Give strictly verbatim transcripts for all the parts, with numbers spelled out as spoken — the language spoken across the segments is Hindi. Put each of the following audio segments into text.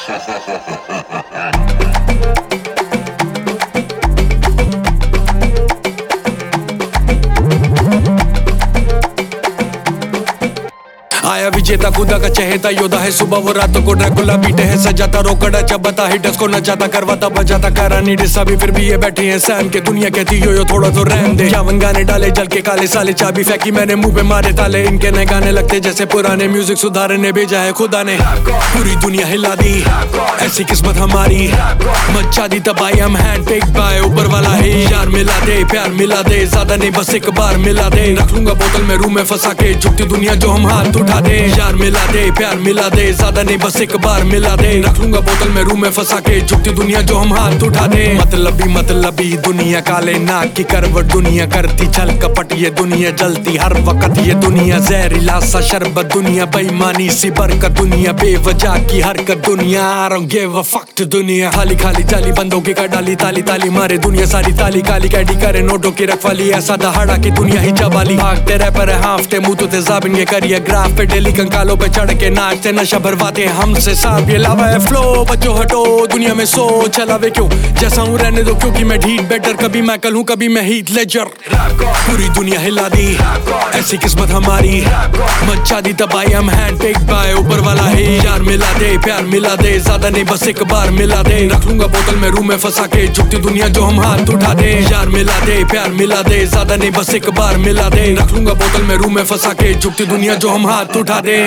आया विजेता खुदा का चहेता योद्धा है, सुबह वो रातों को ड्रैकुला बीटे है, सजाता रोकड़ा चबाता हिटर्स को नचाता करवाता बजाता करानी डिस्सा भी फिर भी ये बैठे हैं सैम के। दुनिया कहती यो यो थोड़ा तो रहम दे, चावन गाने डाले जल के काले साले, चाबी फेंकी मैंने मुंह पे मारे ताले। इनके नए गाने लगते जैसे पुराने, म्यूजिक सुधारे ने भेजा है खुदा ने, पूरी दुनिया हिला दी ऐसी किस्मत हमारी, मचा दी तबाही हम हैंड पिक बाय ऊपर वाला है। यार मिला दे प्यार मिला दे, ज्यादा नहीं बस एक बार मिला दे, रख लूंगा बोतल में रूम में फंसा के, झुकती दुनिया जो हम हाथ उठा दे। यार मिला दे प्यार मिला दे, ज्यादा नहीं बस एक बार मिला दे, रख लूंगा बोतल में रूम में फंसा के, झुकती दुनिया जो हम हाथ उठा दे। मतलबी मतलबी दुनिया, काले नाक की करवट दुनिया, करती छल कपट ये दुनिया, जलती हर वक्त ये दुनिया, जहरीला सा शरबत दुनिया, बेईमानी सी बरकत दुनिया, बेवजह की हरकत दुनिया, I don't give a fuck to दुनिया। खाली खाली जाली बंदों की कर डाली ताली ताली मारे दुनिया सारी ताली, काली कैडी करे नोटों की रखवाली, ऐसा दहाड़ा की दुनिया ही चबाली। भागते रैपर हाफते मुंह तो तेजाबिन ये करिए ग्राफ पे, डेली कंकालों पे चढ़ के नाचते नशा भरवाते हमसे साफ, ये लावा है फ्लो बच्चों हटो दुनिया में सो चलावे क्यों, जैसा हूँ रहने दो क्योंकि मैं ढीठ बेटर, कभी मैं कल हूँ कभी मैं हीथ लेजर। पूरी दुनिया हिला दी ऐसी किस्मत हमारी, मचा दी तबाही हम हैंड पिक बाय ऊपर वाला है। यार मिला दे प्यार मिला दे, ज्यादा नहीं बस एक बार मिला दे, रख लूंगा बोतल में रूम में फंसा के, झुकती दुनिया जो हम हाथ उठा दे। यार मिला दे प्यार मिला दे, ज्यादा नहीं बस एक बार मिला दे, रख लूंगा बोतल में रूम में फंसा के, झुकती दुनिया जो हम हाथ उठा दे।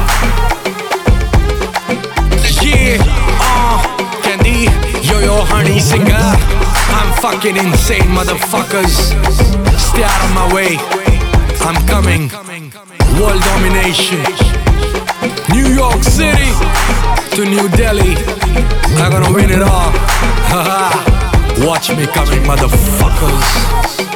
Yeah, uh, Candy, yo yo honey singer, I'm fucking insane motherfuckers, stay out of my way, I'm coming, world domination, New York City to New Delhi, I'm gonna win it all, haha, watch me coming motherfuckers.